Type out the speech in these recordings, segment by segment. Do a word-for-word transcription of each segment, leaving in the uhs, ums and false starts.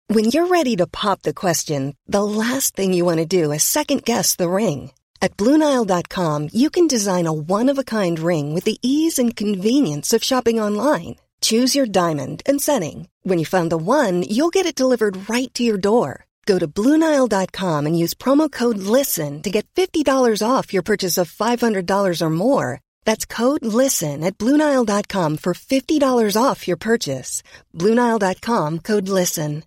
When you're ready to pop the question, the last thing you want to do is second-guess the ring. At Blue Nile dot com, you can design a one-of-a-kind ring with the ease and convenience of shopping online. Choose your diamond and setting. When you find the one, you'll get it delivered right to your door. Go to Blue Nile dot com and use promo code LISTEN to get fifty dollars off your purchase of five hundred dollars or more. That's code LISTEN at Blue Nile dot com for fifty dollars off your purchase. Blue Nile dot com, code LISTEN.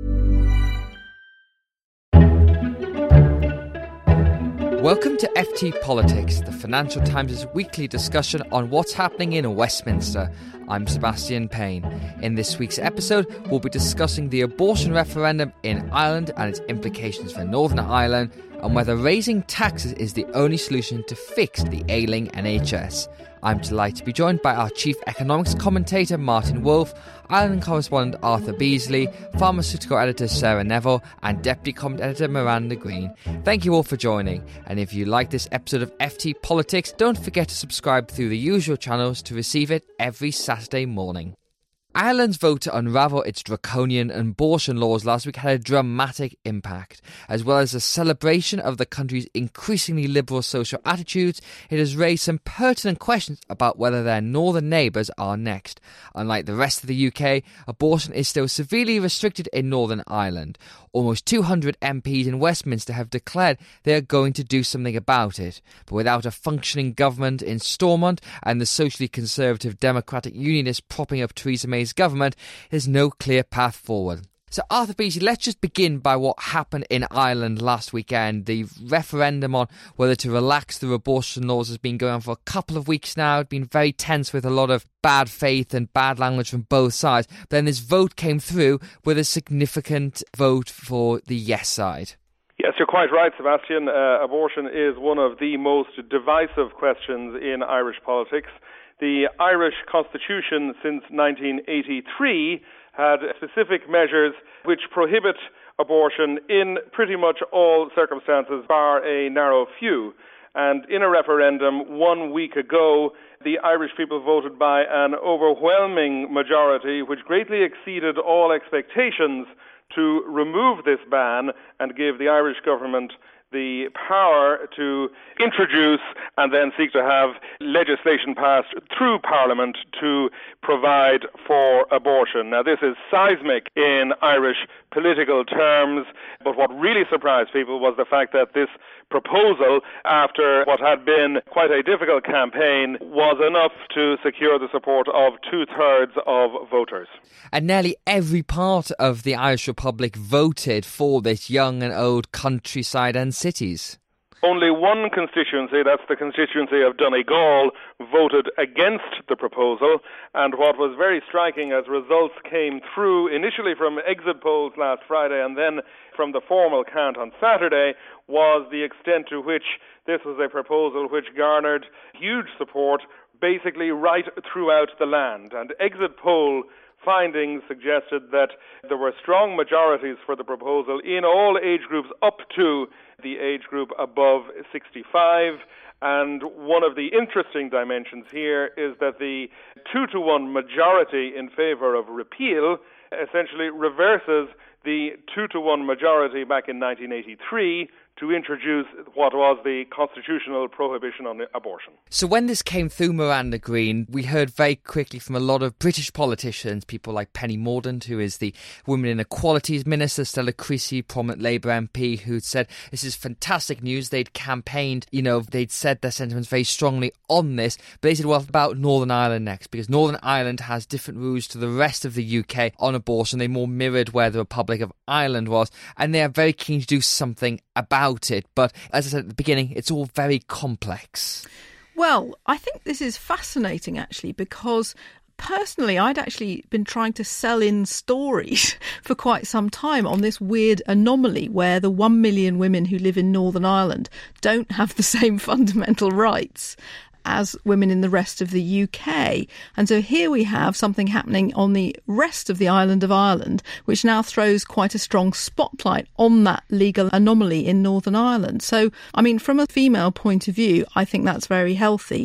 Welcome to F T Politics, the Financial Times' weekly discussion on what's happening in Westminster. I'm Sebastian Payne. In this week's episode, we'll be discussing the abortion referendum in Ireland and its implications for Northern Ireland, and whether raising taxes is the only solution to fix the ailing N H S. I'm delighted to be joined by our chief economics commentator Martin Wolf, Ireland correspondent Arthur Beasley, pharmaceutical editor Sarah Neville, and deputy comment editor Miranda Green. Thank you all for joining, and if you like this episode of F T Politics, don't forget to subscribe through the usual channels to receive it every Saturday morning. Ireland's vote to unravel its draconian abortion laws last week had a dramatic impact. As well as a celebration of the country's increasingly liberal social attitudes, it has raised some pertinent questions about whether their northern neighbours are next. Unlike the rest of the U K, abortion is still severely restricted in Northern Ireland. Almost two hundred M Ps in Westminster have declared they are going to do something about it. But without a functioning government in Stormont and the socially conservative Democratic Unionists propping up Theresa May's government, there's no clear path forward. So Arthur Beasley, let's just begin by what happened in Ireland last weekend. The referendum on whether to relax the abortion laws has been going on for a couple of weeks now. It's been very tense with a lot of bad faith and bad language from both sides. Then this vote came through with a significant vote for the yes side. Yes, you're quite right, Sebastian. Uh, abortion is one of the most divisive questions in Irish politics. The Irish Constitution since nineteen eighty-three had specific measures which prohibit abortion in pretty much all circumstances, bar a narrow few. And in a referendum one week ago, the Irish people voted by an overwhelming majority, which greatly exceeded all expectations, to remove this ban and give the Irish government the power to introduce and then seek to have legislation passed through Parliament to provide for abortion. Now, this is seismic in Irish political terms, but what really surprised people was the fact that this proposal, after what had been quite a difficult campaign, was enough to secure the support of two-thirds of voters. And nearly every part of the Irish Republic voted for this, young and old, countryside and cities. Only one constituency, that's the constituency of Donegal, voted against the proposal. And what was very striking as results came through initially from exit polls last Friday and then from the formal count on Saturday was the extent to which this was a proposal which garnered huge support basically right throughout the land. And exit poll findings suggested that there were strong majorities for the proposal in all age groups up to the age group above sixty-five. And one of the interesting dimensions here is that the two to one majority in favour of repeal essentially reverses the two to one majority back in nineteen eighty-three to introduce what was the constitutional prohibition on abortion. So when this came through, Miranda Green, we heard very quickly from a lot of British politicians, people like Penny Mordaunt, who is the Women Inequalities Minister, Stella Creasy, prominent Labour M P, who said this is fantastic news. They'd campaigned, you know, they'd said their sentiments very strongly on this, but they said, well, about Northern Ireland next, because Northern Ireland has different rules to the rest of the U K on abortion. They more mirrored where the Republic of Ireland was, and they are very keen to do something about it. But as I said at the beginning, it's all very complex. Well, I think this is fascinating, actually, because personally, I'd actually been trying to sell in stories for quite some time on this weird anomaly where the one million women who live in Northern Ireland don't have the same fundamental rights as women in the rest of the U K. And so here we have something happening on the rest of the island of Ireland, which now throws quite a strong spotlight on that legal anomaly in Northern Ireland. So, I mean, from a female point of view, I think that's very healthy.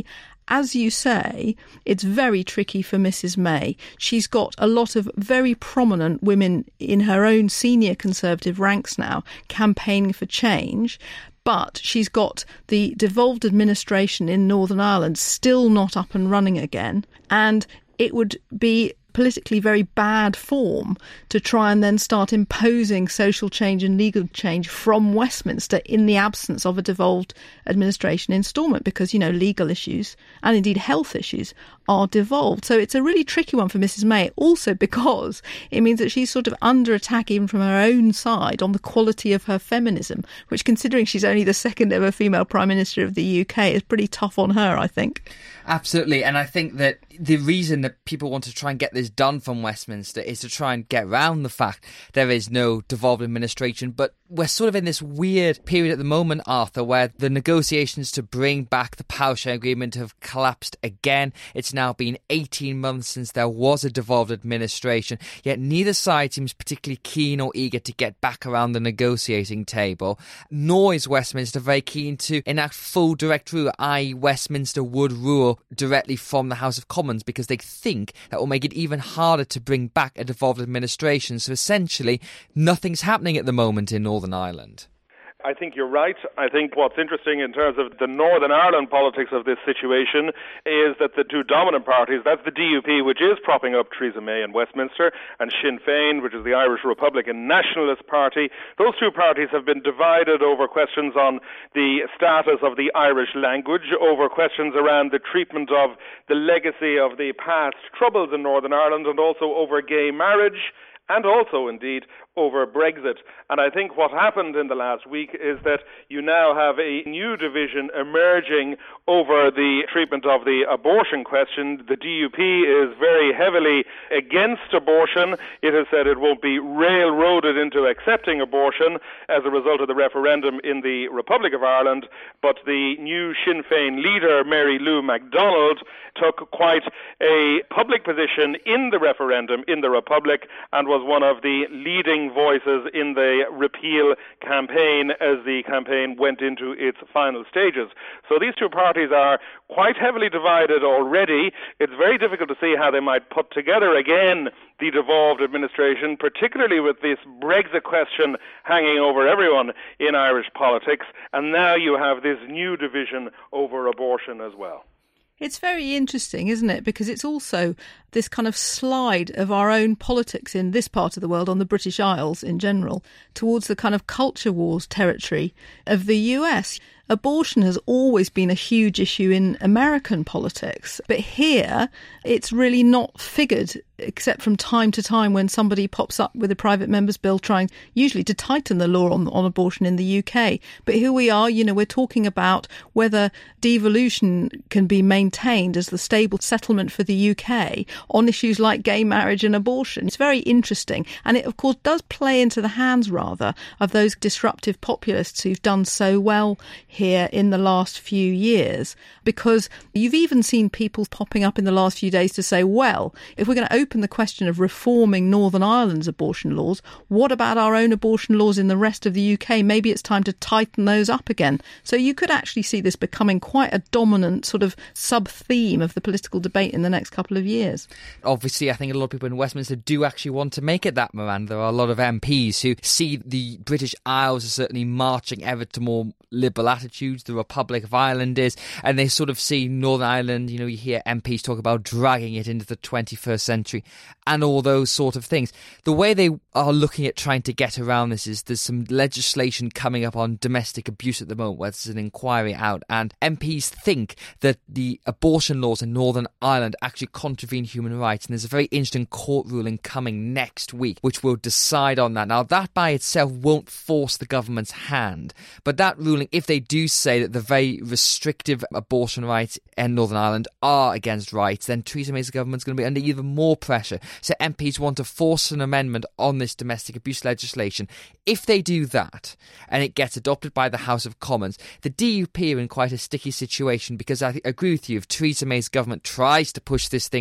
as you say, it's very tricky for Missus May. She's got a lot of very prominent women in her own senior Conservative ranks now campaigning for change. But she's got the devolved administration in Northern Ireland still not up and running again. And it would be politically very bad form to try and then start imposing social change and legal change from Westminster in the absence of a devolved administration in Stormont, because, you know, legal issues and indeed health issues are devolved. So it's a really tricky one for Missus May, also because it means that she's sort of under attack even from her own side on the quality of her feminism, which, considering she's only the second ever female Prime Minister of the U K, is pretty tough on her, I think. Absolutely. And I think that the reason that people want to try and get this done from Westminster is to try and get around the fact there is no devolved administration. But we're sort of in this weird period at the moment, Arthur, where the negotiations to bring back the power sharing agreement have collapsed again. It's now been eighteen months since there was a devolved administration, yet neither side seems particularly keen or eager to get back around the negotiating table, nor is Westminster very keen to enact full direct rule, that is Westminster would rule directly from the House of Commons, because they think that will make it even harder to bring back a devolved administration. So essentially, nothing's happening at the moment in Northern Ireland. I think you're right. I think what's interesting in terms of the Northern Ireland politics of this situation is that the two dominant parties, that's the D U P, which is propping up Theresa May in Westminster, and Sinn Féin, which is the Irish Republican Nationalist Party, those two parties have been divided over questions on the status of the Irish language, over questions around the treatment of the legacy of the past troubles in Northern Ireland, and also over gay marriage, and also, indeed, over Brexit. And I think what happened in the last week is that you now have a new division emerging over the treatment of the abortion question. The D U P is very heavily against abortion. It has said it won't be railroaded into accepting abortion as a result of the referendum in the Republic of Ireland. But the new Sinn Féin leader, Mary Lou MacDonald, took quite a public position in the referendum in the Republic and was one of the leading voices in the repeal campaign as the campaign went into its final stages. So these two parties are quite heavily divided already. It's very difficult to see how they might put together again the devolved administration, particularly with this Brexit question hanging over everyone in Irish politics. And now you have this new division over abortion as well. It's very interesting, isn't it? Because it's also this kind of slide of our own politics in this part of the world, on the British Isles in general, towards the kind of culture wars territory of the U S. Abortion has always been a huge issue in American politics, but here it's really not figured except from time to time when somebody pops up with a private member's bill trying usually to tighten the law on, on abortion in the U K. But here we are, you know, we're talking about whether devolution can be maintained as the stable settlement for the U K on issues like gay marriage and abortion. It's very interesting. And it, of course, does play into the hands, rather, of those disruptive populists who've done so well here in the last few years, because you've even seen people popping up in the last few days to say, well, if we're going to open the question of reforming Northern Ireland's abortion laws, what about our own abortion laws in the rest of the U K? Maybe it's time to tighten those up again. So you could actually see this becoming quite a dominant sort of sub-theme of the political debate in the next couple of years. Obviously, I think a lot of people in Westminster do actually want to make it that, Miranda. There are a lot of M Ps who see the British Isles as certainly marching ever to more liberal attitudes, the Republic of Ireland is, and they sort of see Northern Ireland, you know, you hear M Ps talk about dragging it into the twenty-first century and all those sort of things. The way they are looking at trying to get around this is there's some legislation coming up on domestic abuse at the moment where there's an inquiry out, and M Ps think that the abortion laws in Northern Ireland actually contravene human rights, and there's a very interesting court ruling coming next week which will decide on that. Now, that by itself won't force the government's hand, but that ruling, if they do say that the very restrictive abortion rights in Northern Ireland are against rights, then Theresa May's government's going to be under even more pressure. So M Ps want to force an amendment on this domestic abuse legislation. If they do that, and it gets adopted by the House of Commons, the D U P are in quite a sticky situation, because I agree with you, if Theresa May's government tries to push this thing forward,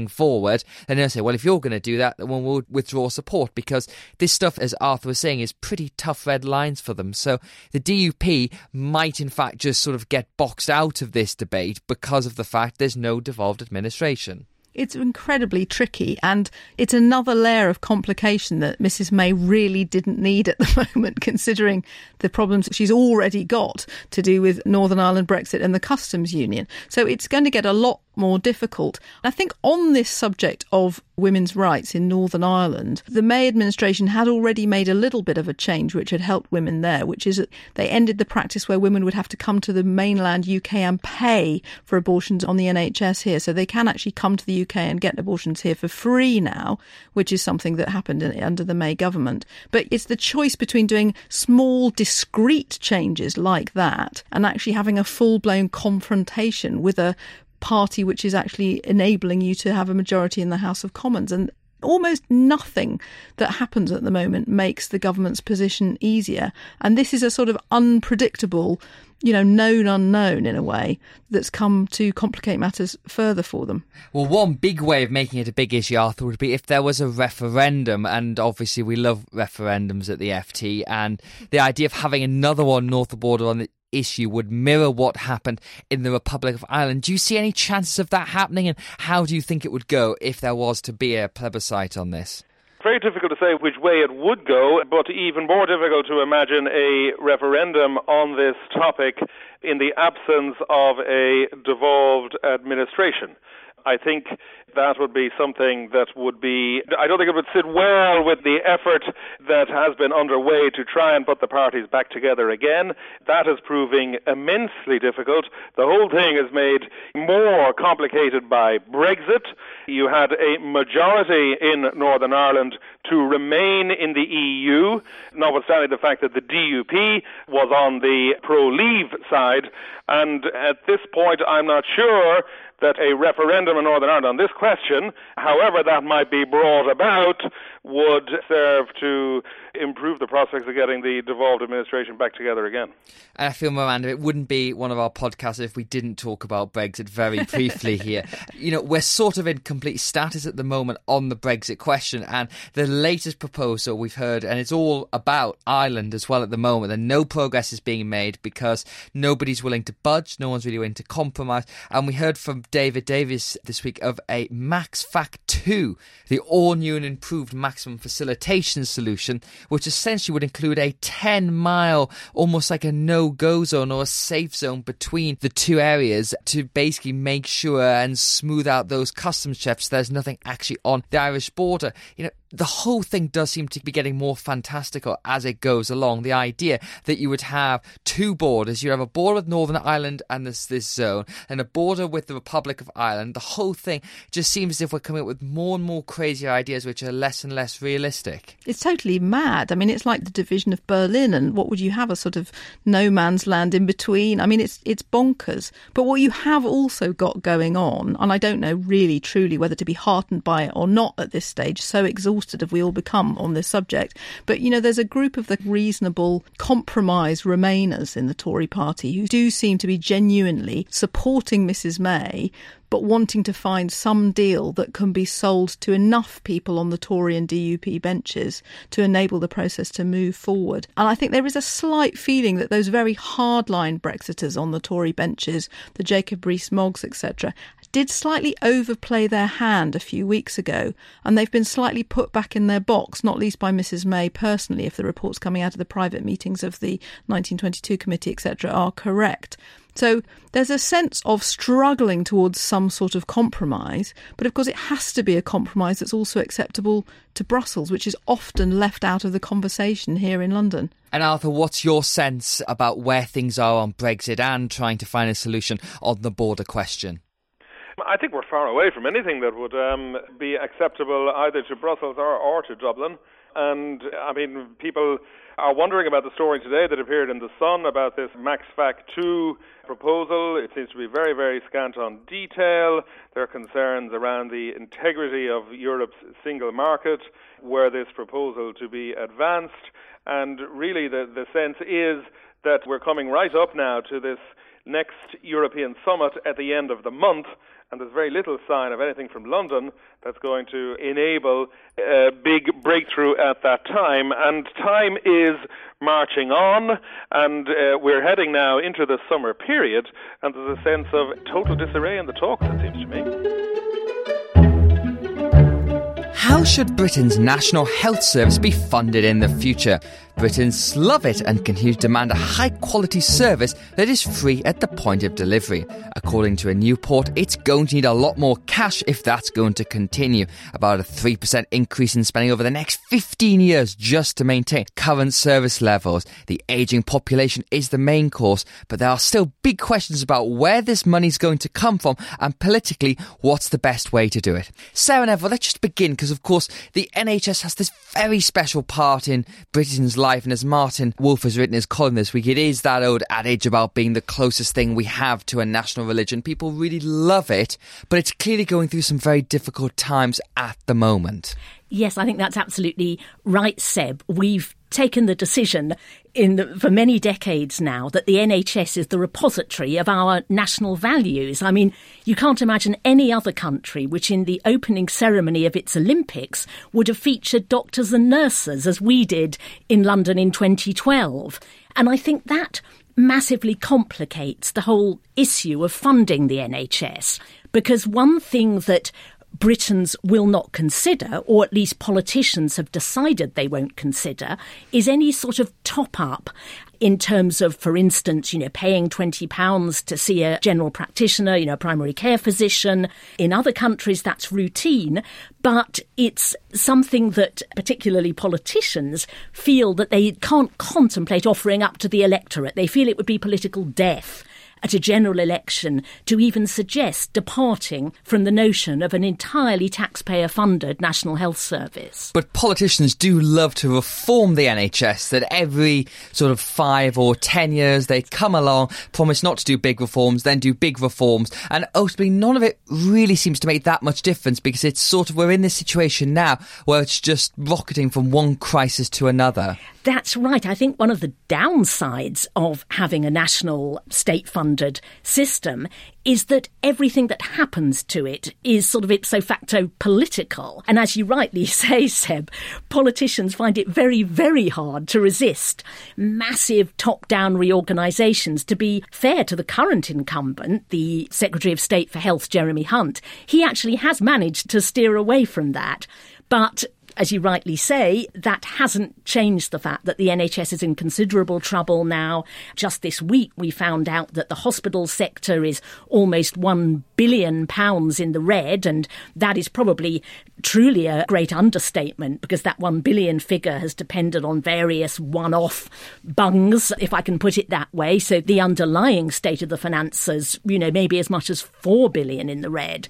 forward, then they'll say, well, if you're going to do that, then we'll withdraw support, because this stuff, as Arthur was saying, is pretty tough red lines for them. So the D U P might in fact just sort of get boxed out of this debate because of the fact there's no devolved administration. It's incredibly tricky, and it's another layer of complication that Missus May really didn't need at the moment, considering the problems that she's already got to do with Northern Ireland Brexit and the customs union. So it's going to get a lot more difficult. I think on this subject of women's rights in Northern Ireland, the May administration had already made a little bit of a change which had helped women there, which is that they ended the practice where women would have to come to the mainland U K and pay for abortions on the N H S here. So they can actually come to the U K and get abortions here for free now, which is something that happened in, under the May government. But it's the choice between doing small, discrete changes like that and actually having a full-blown confrontation with a party which is actually enabling you to have a majority in the House of Commons. And almost nothing that happens at the moment makes the government's position easier. And this is a sort of unpredictable, you know, known unknown in a way that's come to complicate matters further for them. Well, one big way of making it a big issue, Arthur, would be if there was a referendum, and obviously we love referendums at the F T, and the idea of having another one north of the border on the issue would mirror what happened in the Republic of Ireland. Do you see any chances of that happening, and how do you think it would go if there was to be a plebiscite on this? Very difficult to say which way it would go, but even more difficult to imagine a referendum on this topic in the absence of a devolved administration. I think that would be something that would be, I don't think it would sit well with the effort that has been underway to try and put the parties back together again. That is proving immensely difficult. The whole thing is made more complicated by Brexit. You had a majority in Northern Ireland to remain in the E U, notwithstanding the fact that the D U P was on the pro-leave side. And at this point, I'm not sure that a referendum in Northern Ireland on this question, however that might be brought about, would serve to improve the prospects of getting the devolved administration back together again. And I feel, Miranda, it wouldn't be one of our podcasts if we didn't talk about Brexit very briefly here. You know, we're sort of in complete status at the moment on the Brexit question, and the latest proposal we've heard, and it's all about Ireland as well at the moment, and no progress is being made because nobody's willing to budge, no one's really willing to compromise. And we heard from David Davis this week of a MaxFac two, the all-new and improved maximum facilitation solution, which essentially would include a ten mile, almost like a no-go zone or a safe zone between the two areas to basically make sure and smooth out those customs checks. There's nothing actually on the Irish border. You know, the whole thing does seem to be getting more fantastical as it goes along. The idea that you would have two borders, you have a border with Northern Ireland and this, this zone, and a border with the Republic of Ireland. The whole thing just seems as if we're coming up with more and more crazy ideas which are less and less realistic. It's totally mad. I mean, it's like the division of Berlin, and what would you have, a sort of no man's land in between? I mean, it's it's bonkers. But what you have also got going on, and I don't know really truly whether to be heartened by it or not at this stage, so exhausted have we all become on this subject. But, you know, there's a group of the reasonable compromise Remainers in the Tory party who do seem to be genuinely supporting Missus May, but wanting to find some deal that can be sold to enough people on the Tory and D U P benches to enable the process to move forward. And I think there is a slight feeling that those very hardline Brexiters on the Tory benches, the Jacob Rees-Moggs, et cetera, did slightly overplay their hand a few weeks ago, and they've been slightly put back in their box, not least by Missus May personally, if the reports coming out of the private meetings of the nineteen twenty-two committee, et cetera, are correct. So there's a sense of struggling towards some sort of compromise, but of course it has to be a compromise that's also acceptable to Brussels, which is often left out of the conversation here in London. And Arthur, what's your sense about where things are on Brexit and trying to find a solution on the border question? I think we're far away from anything that would um, be acceptable either to Brussels or, or to Dublin. And, I mean, people are wondering about the story today that appeared in The Sun about this MaxFac two proposal. It seems to be very, very scant on detail. There are concerns around the integrity of Europe's single market were this proposal to be advanced. And really the, the sense is that we're coming right up now to this next European summit at the end of the month, and there's very little sign of anything from London that's going to enable a big breakthrough at that time. And time is marching on, and uh, we're heading now into the summer period, and there's a sense of total disarray in the talks, it seems to me. How should Britain's National Health Service be funded in the future? Britons love it and continue to demand a high-quality service that is free at the point of delivery. According to a new report, it's going to need a lot more cash if that's going to continue. About a three percent increase in spending over the next fifteen years just to maintain current service levels. The ageing population is the main cause, but there are still big questions about where this money's going to come from and politically, what's the best way to do it. Sarah Neville, let's just begin, because of course the N H S has this very special part in Britain's life, and as Martin Wolf has written in his column this week, it is that old adage about being the closest thing we have to a national religion. People really love it, but it's clearly going through some very difficult times at the moment. Yes, I think that's absolutely right, Seb. We've taken the decision in the, for many decades now that the N H S is the repository of our national values. I mean, you can't imagine any other country which in the opening ceremony of its Olympics would have featured doctors and nurses as we did in London in twenty twelve. And I think that massively complicates the whole issue of funding the N H S, because one thing that Britons will not consider, or at least politicians have decided they won't consider, is any sort of top-up in terms of, for instance, you know, paying twenty pounds to see a general practitioner, you know, a primary care physician. In other countries, that's routine, but it's something that particularly politicians feel that they can't contemplate offering up to the electorate. They feel it would be political death at a general election to even suggest departing from the notion of an entirely taxpayer-funded National Health Service. But politicians do love to reform the N H S, that every sort of five or ten years they come along, promise not to do big reforms, then do big reforms, and ultimately none of it really seems to make that much difference, because it's sort of, we're in this situation now where it's just rocketing from one crisis to another. That's right. I think one of the downsides of having a national state-funded system is that everything that happens to it is sort of ipso facto political. And as you rightly say, Seb, politicians find it very, very hard to resist massive top-down reorganisations. To be fair to the current incumbent, the Secretary of State for Health, Jeremy Hunt, he actually has managed to steer away from that. But as you rightly say, that hasn't changed the fact that the N H S is in considerable trouble now. Just this week, we found out that the hospital sector is almost one billion pounds in the red, and that is probably truly a great understatement, because that one billion figure has depended on various one-off bungs, if I can put it that way. So the underlying state of the finances, you know, maybe as much as four billion in the red.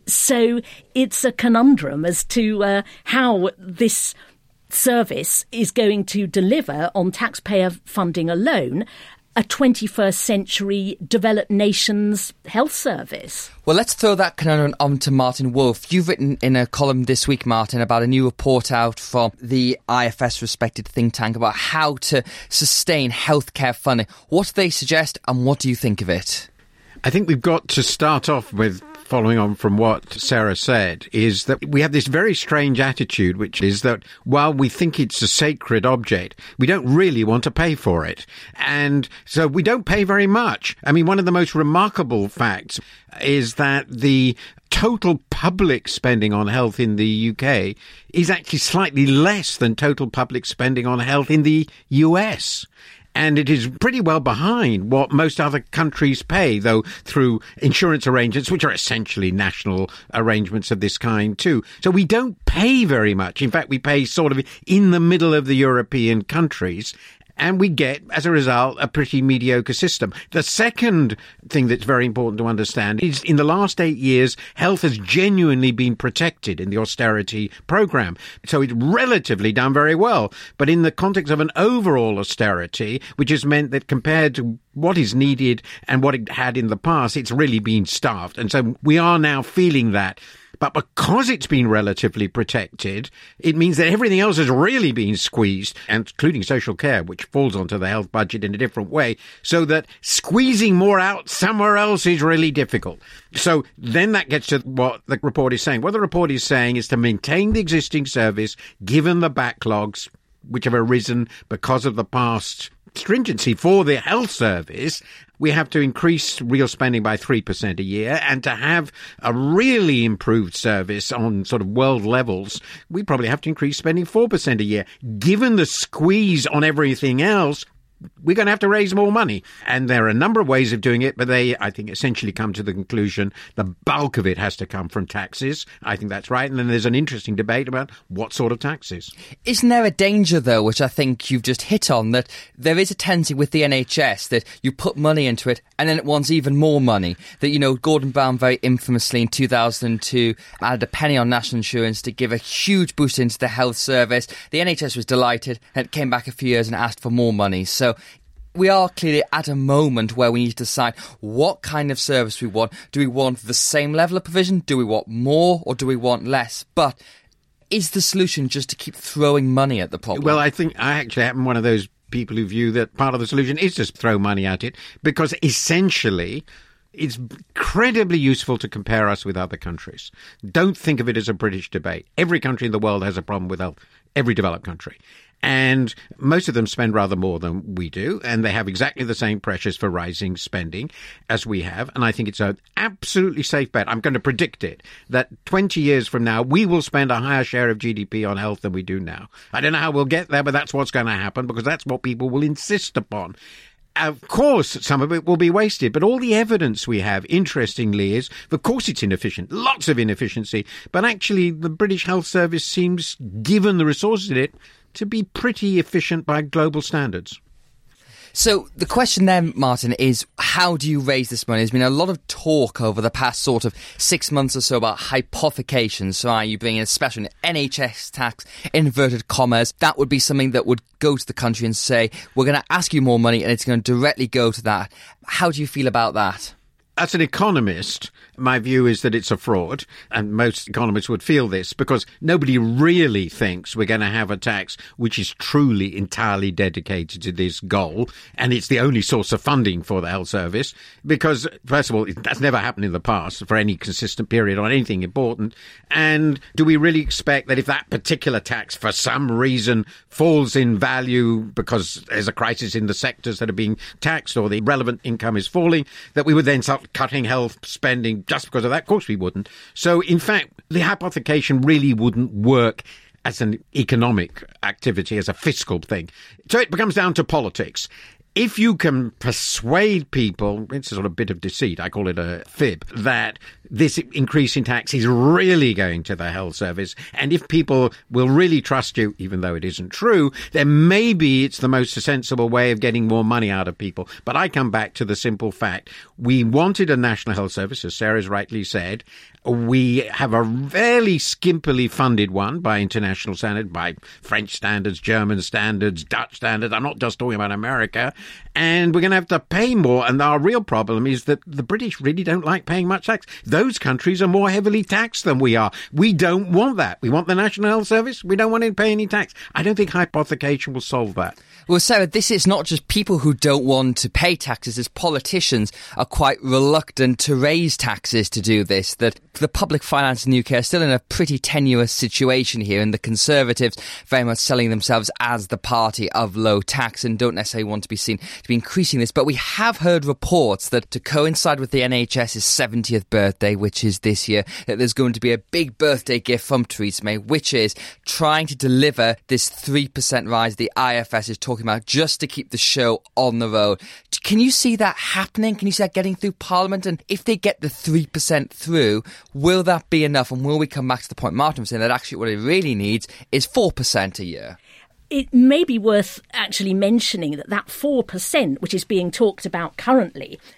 So it's a conundrum as to uh, how this service is going to deliver on taxpayer funding alone a twenty-first century developed nations health service. Well, let's throw that conundrum on to Martin Wolf. You've written in a column this week, Martin, about a new report out from the I F S respected think tank about how to sustain healthcare funding. What do they suggest, and what do you think of it? I think we've got to start off with, following on from what Sarah said, is that we have this very strange attitude, which is that while we think it's a sacred object, we don't really want to pay for it. And so we don't pay very much. I mean, one of the most remarkable facts is that the total public spending on health in the U K is actually slightly less than total public spending on health in the U S. And it is pretty well behind what most other countries pay, though, through insurance arrangements, which are essentially national arrangements of this kind, too. So we don't pay very much. In fact, we pay sort of in the middle of the European countries. And we get, as a result, a pretty mediocre system. The second thing that's very important to understand is in the last eight years, health has genuinely been protected in the austerity program. So it's relatively done very well. But in the context of an overall austerity, which has meant that compared to what is needed and what it had in the past, it's really been starved. And so we are now feeling that. But because it's been relatively protected, it means that everything else has really been squeezed, including social care, which falls onto the health budget in a different way, so that squeezing more out somewhere else is really difficult. So then that gets to what the report is saying. What the report is saying is to maintain the existing service, given the backlogs which have arisen because of the past stringency for the health service, we have to increase real spending by three percent a year. And to have a really improved service on sort of world levels, we probably have to increase spending four percent a year. Given the squeeze on everything else, we're going to have to raise more money. And there are a number of ways of doing it, but they, I think, essentially come to the conclusion the bulk of it has to come from taxes. I think that's right. And then there's an interesting debate about what sort of taxes. Isn't there a danger, though, which I think you've just hit on, that there is a tendency with the N H S that you put money into it and then it wants even more money? That, you know, Gordon Brown very infamously in two thousand two added a penny on national insurance to give a huge boost into the health service. The N H S was delighted and it came back a few years and asked for more money. So we are clearly at a moment where we need to decide what kind of service we want. Do we want the same level of provision? Do we want more or do we want less? But is the solution just to keep throwing money at the problem? Well, I think I actually am one of those people who view that part of the solution is just throw money at it, because essentially it's incredibly useful to compare us with other countries. Don't think of it as a British debate. Every country in the world has a problem with health, every developed country. And most of them spend rather more than we do, and they have exactly the same pressures for rising spending as we have. And I think it's an absolutely safe bet. I'm going to predict it, that twenty years from now, we will spend a higher share of G D P on health than we do now. I don't know how we'll get there, but that's what's going to happen, because that's what people will insist upon. Of course, some of it will be wasted, but all the evidence we have, interestingly, is, of course, it's inefficient, lots of inefficiency, but actually the British Health Service seems, given the resources in it, to be pretty efficient by global standards. So the question then, Martin, is how do you raise this money? There's been a lot of talk over the past sort of six months or so about hypothecations. So are you bringing a special N H S tax, inverted commas? That would be something that would go to the country and say, we're going to ask you more money and it's going to directly go to that. How do you feel about that? As an economist, my view is that it's a fraud, and most economists would feel this, because nobody really thinks we're going to have a tax which is truly entirely dedicated to this goal, and it's the only source of funding for the health service, because, first of all, that's never happened in the past for any consistent period on anything important. And do we really expect that if that particular tax, for some reason, falls in value because there's a crisis in the sectors that are being taxed or the relevant income is falling, that we would then start cutting health spending just because of that? Of course we wouldn't. So, in fact, the hypothecation really wouldn't work as an economic activity, as a fiscal thing. So it becomes down to politics. If you can persuade people, it's a sort of bit of deceit, I call it a fib, that this increase in tax is really going to the health service, and if people will really trust you, even though it isn't true, then maybe it's the most sensible way of getting more money out of people. But I come back to the simple fact, we wanted a national health service, as Sarah's rightly said. We have a fairly skimpily funded one by international standards, by French standards, German standards, Dutch standards. I'm not just talking about America. And we're going to have to pay more. And our real problem is that the British really don't like paying much tax. Those countries are more heavily taxed than we are. We don't want that. We want the National Health Service. We don't want to pay any tax. I don't think hypothecation will solve that. Well, Sarah, this is not just people who don't want to pay taxes, as politicians are quite reluctant to raise taxes to do this, that the public finance in the U K are still in a pretty tenuous situation here, and the Conservatives very much selling themselves as the party of low tax and don't necessarily want to be seen to be increasing this. But we have heard reports that to coincide with the NHS's seventieth birthday, which is this year, that there's going to be a big birthday gift from Theresa May, which is trying to deliver this three percent rise the I F S is talking about just to keep the show on the road. Can you see that happening? Can you see that getting through Parliament? And if they get the three percent through, will that be enough? And will we come back to the point Martin was saying that actually what it really needs is four percent a year? It may be worth actually mentioning that that four percent, which is being talked about currently,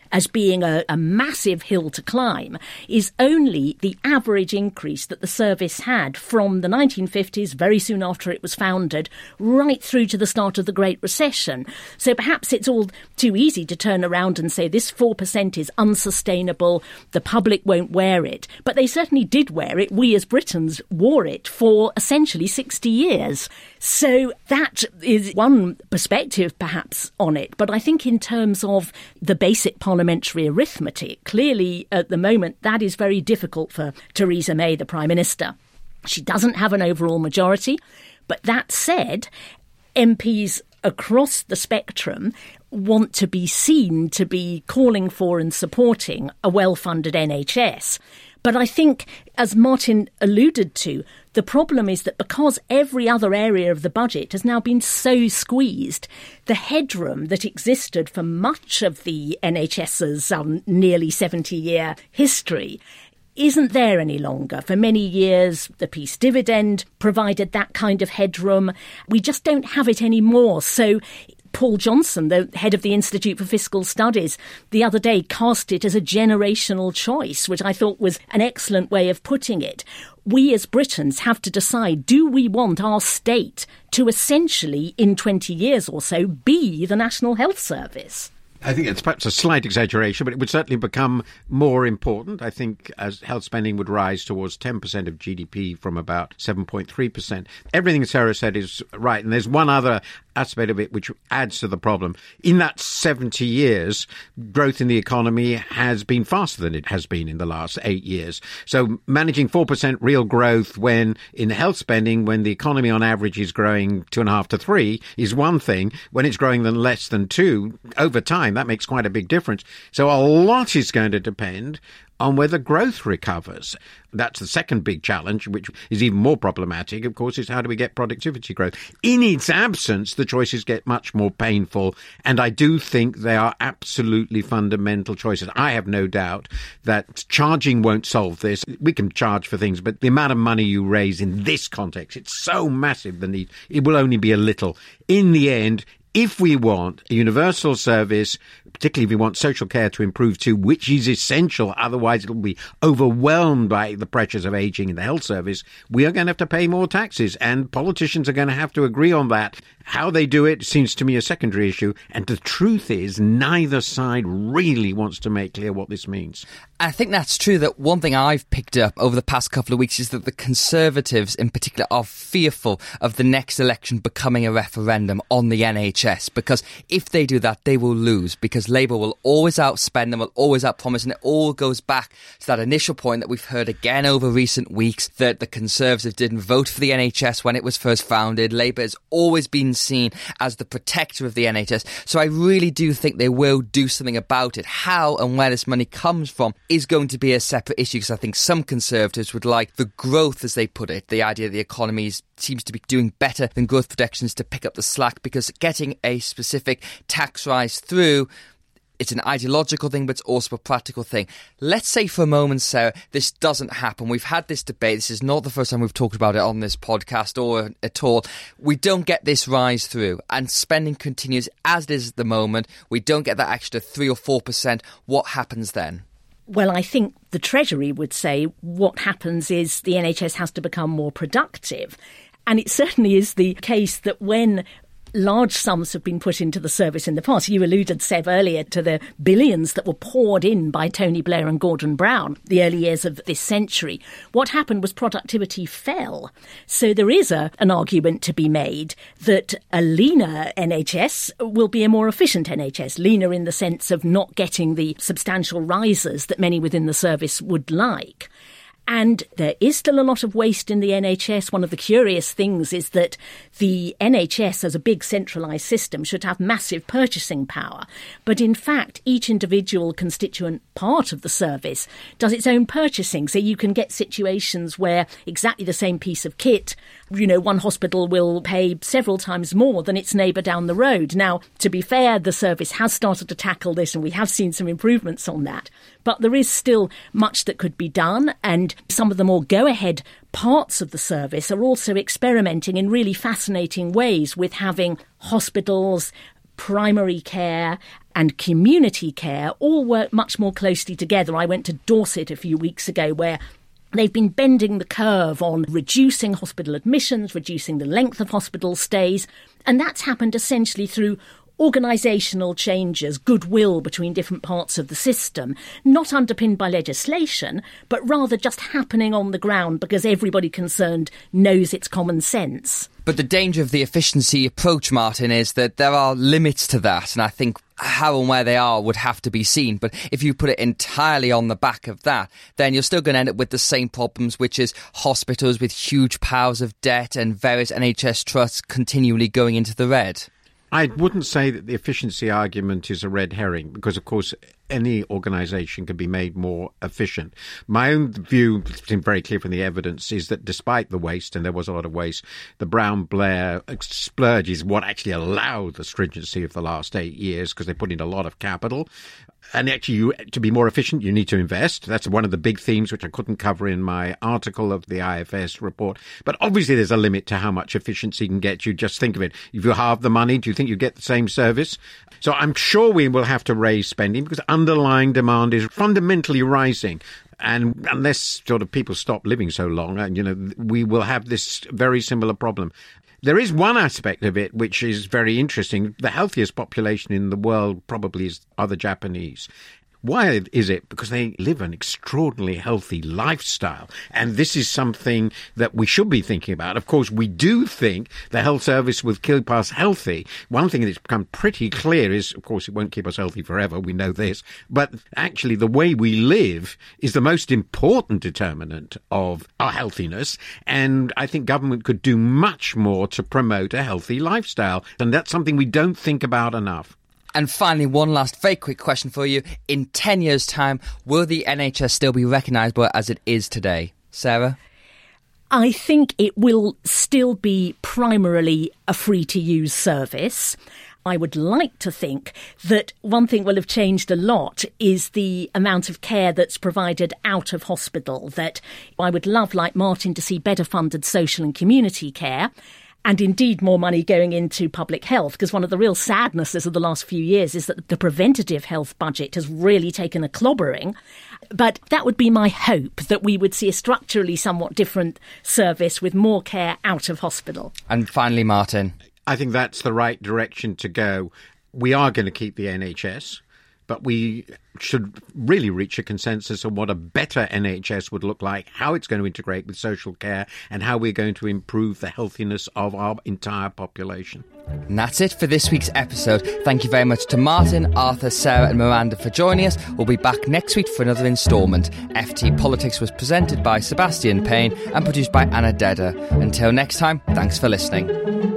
as being a, a massive hill to climb is only the average increase that the service had from the nineteen fifties, very soon after it was founded, right through to the start of the Great Recession. So perhaps it's all too easy to turn around and say this four percent is unsustainable, the public won't wear it. But they certainly did wear it. We as Britons wore it for essentially sixty years. So that is one perspective perhaps on it. But I think in terms of the basic parliamentary arithmetic, clearly at the moment that is very difficult for Theresa May, the Prime Minister. She doesn't have an overall majority. But that said, M Ps across the spectrum want to be seen to be calling for and supporting a well-funded N H S. But I think, as Martin alluded to, the problem is that because every other area of the budget has now been so squeezed, the headroom that existed for much of the NHS's um, nearly seventy-year history isn't there any longer. For many years, the peace dividend provided that kind of headroom. We just don't have it anymore. So Paul Johnson, the head of the Institute for Fiscal Studies, the other day cast it as a generational choice, which I thought was an excellent way of putting it. We as Britons have to decide, do we want our state to essentially, in twenty years or so, be the National Health Service? I think it's perhaps a slight exaggeration, but it would certainly become more important. I think as health spending would rise towards ten percent of G D P from about seven point three percent. Everything Sarah said is right. And there's one other aspect of it which adds to the problem. In that seventy years, growth in the economy has been faster than it has been in the last eight years. So managing four percent real growth when in health spending, when the economy on average is growing two and a half to three is one thing. When it's growing than less than two over time, that makes quite a big difference. So a lot is going to depend on whether growth recovers. That's the second big challenge, which is even more problematic, of course, is how do we get productivity growth? In its absence, the choices get much more painful, and I do think they are absolutely fundamental choices. I have no doubt that charging won't solve this. We can charge for things, but the amount of money you raise in this context, it's so massive, the need, it will only be a little. In the end, if we want a universal service, particularly if we want social care to improve too, which is essential, otherwise it will be overwhelmed by the pressures of ageing in the health service, we are going to have to pay more taxes, and politicians are going to have to agree on that. How they do it seems to me a secondary issue, and the truth is neither side really wants to make clear what this means. I think that's true. That one thing I've picked up over the past couple of weeks is that the Conservatives in particular are fearful of the next election becoming a referendum on the N H S, because if they do that, they will lose, because Labour will always outspend them, will always outpromise, and it all goes back to that initial point that we've heard again over recent weeks, that the Conservatives didn't vote for the N H S when it was first founded. Labour has always been seen as the protector of the N H S. So I really do think they will do something about it. How and where this money comes from is going to be a separate issue, because I think some Conservatives would like the growth, as they put it, the idea that the economy seems to be doing better than growth projections, to pick up the slack, because getting a specific tax rise through, it's an ideological thing, but it's also a practical thing. Let's say for a moment, Sarah, this doesn't happen. We've had this debate. This is not the first time we've talked about it on this podcast or at all. We don't get this rise through, and spending continues as it is at the moment. We don't get that extra three or four percent. What happens then? Well, I think the Treasury would say what happens is the N H S has to become more productive. And it certainly is the case that when large sums have been put into the service in the past. You alluded, Seb, earlier to the billions that were poured in by Tony Blair and Gordon Brown, the early years of this century. What happened was productivity fell. So there is a, an argument to be made that a leaner N H S will be a more efficient N H S, leaner in the sense of not getting the substantial rises that many within the service would like. And there is still a lot of waste in the N H S. One of the curious things is that the N H S, as a big centralised system, should have massive purchasing power. But in fact, each individual constituent part of the service does its own purchasing. So you can get situations where exactly the same piece of kit, you know, one hospital will pay several times more than its neighbour down the road. Now, to be fair, the service has started to tackle this, and we have seen some improvements on that. But there is still much that could be done, and some of the more go-ahead parts of the service are also experimenting in really fascinating ways with having hospitals primary care and community care all work much more closely together. I went to Dorset a few weeks ago where they've been bending the curve on reducing hospital admissions, reducing the length of hospital stays, and that's happened essentially through organisational changes, goodwill between different parts of the system, not underpinned by legislation, but rather just happening on the ground because everybody concerned knows it's common sense. But the danger of the efficiency approach, Martin, is that there are limits to that, and I think how and where they are would have to be seen. But if you put it entirely on the back of that, then you're still going to end up with the same problems, which is hospitals with huge piles of debt and various N H S trusts continually going into the red. I wouldn't say that the efficiency argument is a red herring because, of course, any organisation can be made more efficient. My own view, it's been very clear from the evidence, is that despite the waste, and there was a lot of waste, the Brown-Blair splurge is what actually allowed the stringency of the last eight years because they put in a lot of capital. And actually, you, to be more efficient, you need to invest. That's one of the big themes which I couldn't cover in my article of the I F S report. But obviously, there's a limit to how much efficiency can get you. Just think of it. If you halve the money, do you think you get the same service? So I'm sure we will have to raise spending because underlying demand is fundamentally rising. And unless sort of people stop living so long, and you know, we will have this very similar problem. There is one aspect of it which is very interesting. The healthiest population in the world probably is, are the Japanese. Why is it? Because they live an extraordinarily healthy lifestyle. And this is something that we should be thinking about. Of course, we do think the health service will keep us healthy. One thing that's become pretty clear is, of course, it won't keep us healthy forever. We know this. But actually, the way we live is the most important determinant of our healthiness. And I think government could do much more to promote a healthy lifestyle. And that's something we don't think about enough. And finally, one last very quick question for you. In ten years' time, will the N H S still be recognisable as it is today? Sarah? I think it will still be primarily a free-to-use service. I would like to think that one thing will have changed a lot is the amount of care that's provided out of hospital, that I would love, like Martin, to see better funded social and community care. And indeed more money going into public health, because one of the real sadnesses of the last few years is that the preventative health budget has really taken a clobbering. But that would be my hope, that we would see a structurally somewhat different service with more care out of hospital. And finally, Martin. I think that's the right direction to go. We are going to keep the N H S, but we should really reach a consensus on what a better N H S would look like, how it's going to integrate with social care, and how we're going to improve the healthiness of our entire population. And that's it for this week's episode. Thank you very much to Martin, Arthur, Sarah and Miranda for joining us. We'll be back next week for another instalment. F T Politics was presented by Sebastian Payne and produced by Anna Dedder. Until next time, thanks for listening.